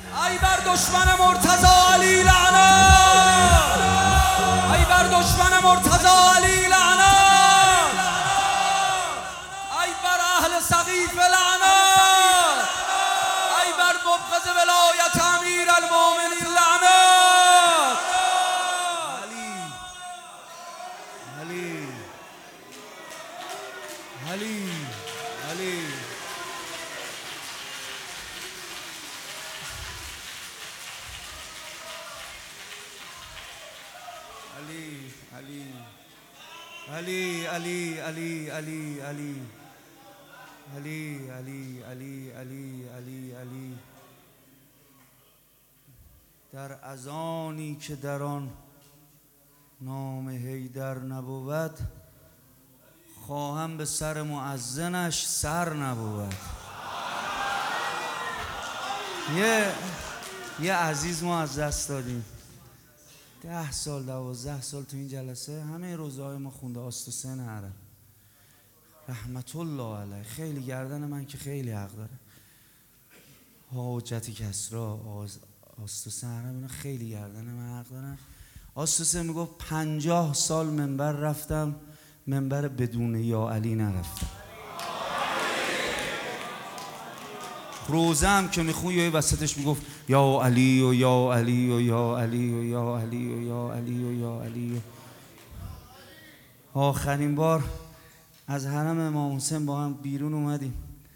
ای بر دشمن مرتضی علی لعنت، ای بر دشمن مرتضی علی لعنت، ای بر اهل سقیف لعنت، ای بر مبغض ولایت امیر المؤمنین لعنت. علی علی علی علی علی علی علی علی علی علی علی علی علی علی. در اذانی که در آن نام حیدر نبود، خواهم به سر مؤذنش سر نبود. یه عزیز ما از دست دادیم. 10 سال 12 سال تو این جلسه همه روزهای ما خونده آستوسن حرم رحمت الله علیه. خیلی گردن من که خیلی حق داره. حاجتی کسرا آستوسن حرم اینا خیلی گردن من حق دارن. آستوسن میگفت 50 سال منبر رفتم، منبر بدون یا علی نرفتم. روزه هم که میخون یه وسطش میگفت یا علی و یا علی و یا علی و یا علی و یا علی و یا علی. آخرین بار از حرم امام حسین با هم بیرون اومدیم،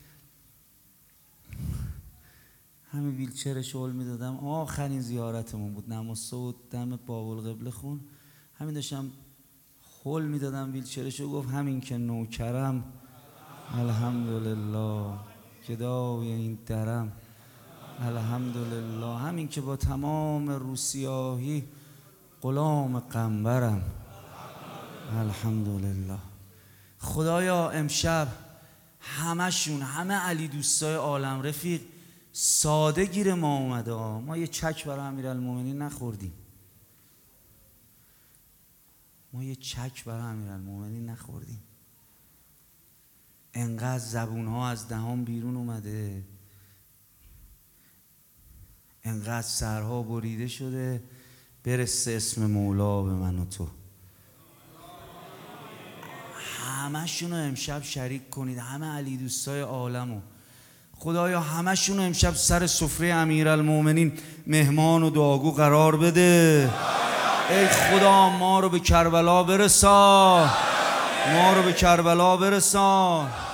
همین ویلچرش هول میدادم. آخرین زیارتمون بود، نماز صبح دم بابالقبله خون، همین داشتم هول میدادم ویلچرشو. گفت همین که نوکرم الحمدلله، گدای این درم الحمدلله، همین که با تمام روسیاهی غلام قنبرم الحمدلله. خدایا امشب همشون، همه علی دوستای عالم رفیق ساده گیر ما اومده. ما یه چک برای امیرالمومنین نخوردیم، ما یه چک برای امیرالمومنین نخوردیم. انقدر زبونها از دهان بیرون اومده، انقدر سرها بریده شده، برسه اسم مولا به من و تو. همشونو امشب شریک کنید، همه علی دوستای عالمو. خدایا همشونو امشب سر سفره امیرالمومنین مهمان و دعاگو قرار بده. ای خدا ما رو به کربلا برسان، ما رو به کربلا برسان.